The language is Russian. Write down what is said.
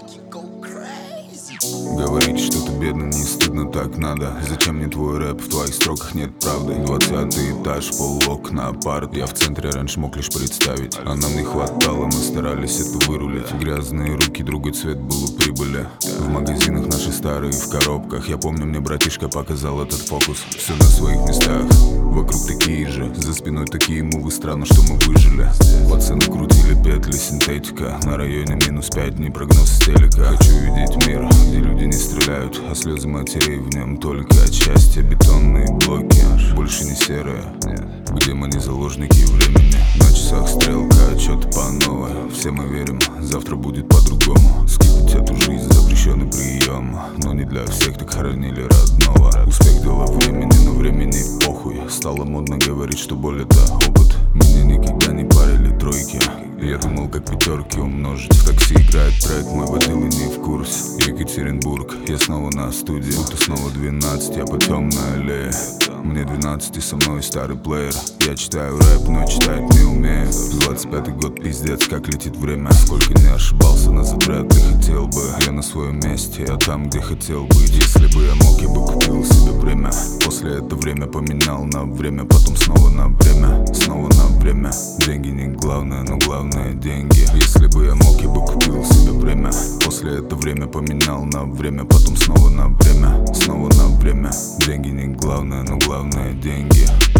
Говорить, что ты бедный, не стыдно, так надо. Зачем мне твой рэп, в твоих строках нет правды. 20-й этаж, полуокна, апарт. Я в центре раньше мог лишь представить, а нам не хватало, мы старались это вырулить. Грязные руки, другой цвет был у прибыли. В магазинах наши старые, в коробках. Я помню, мне братишка показал этот фокус. Все на своих местах, вокруг такие же. За спиной такие мувы, странно, что мы выжили. Пацаны крутили петли, синтетика. На районе -5, не прогноз с телека. Хочу видеть мир, где люди не стреляют, а слезы матерей в нем только от счастья. Бетонные блоки, больше не серые, где мы не заложники времени. На часах стрелка, отчет по новой. Все мы верим, завтра будет по-другому. Скипать эту жизнь, запрещенный прием, но не для всех, так хоронили родного. Успех дело времени, но времени похуй. Стало модно говорить, что боль это опыт. Меня никогда не парили тройки. Я думал, как пятерки умножить. В такси играет трек, мой водил и не в курс. Екатеринбург, я снова на студии. Будто снова 12, я по темной аллее. Мне 12 и со мной старый плеер. Я читаю рэп, но читать не умею. 25-й год, пиздец, как летит время. Сколько не ошибался, назад вряд ли хотел бы. Я на своем месте, я там, где хотел быть. Если бы я мог, я бы купил себе время. После это время поменял на время, потом снова на время, снова на время. Деньги не главное, но главное деньги. Если бы я мог, я бы купил себе время. После это время поменял на время, потом снова на время, снова на время. Деньги не главное, но главное деньги.